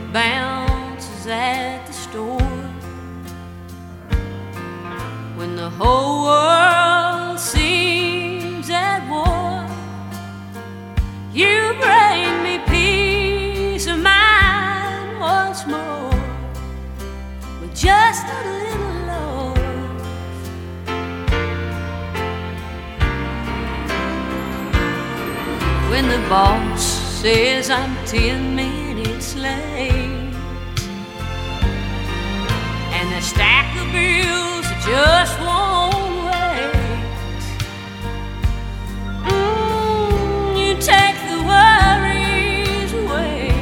bounces at the store. When the whole world seems at war, you bring me peace of mind once more, with just a little love. When the boss says I'm 10 minutes late, and the stack of bills just won't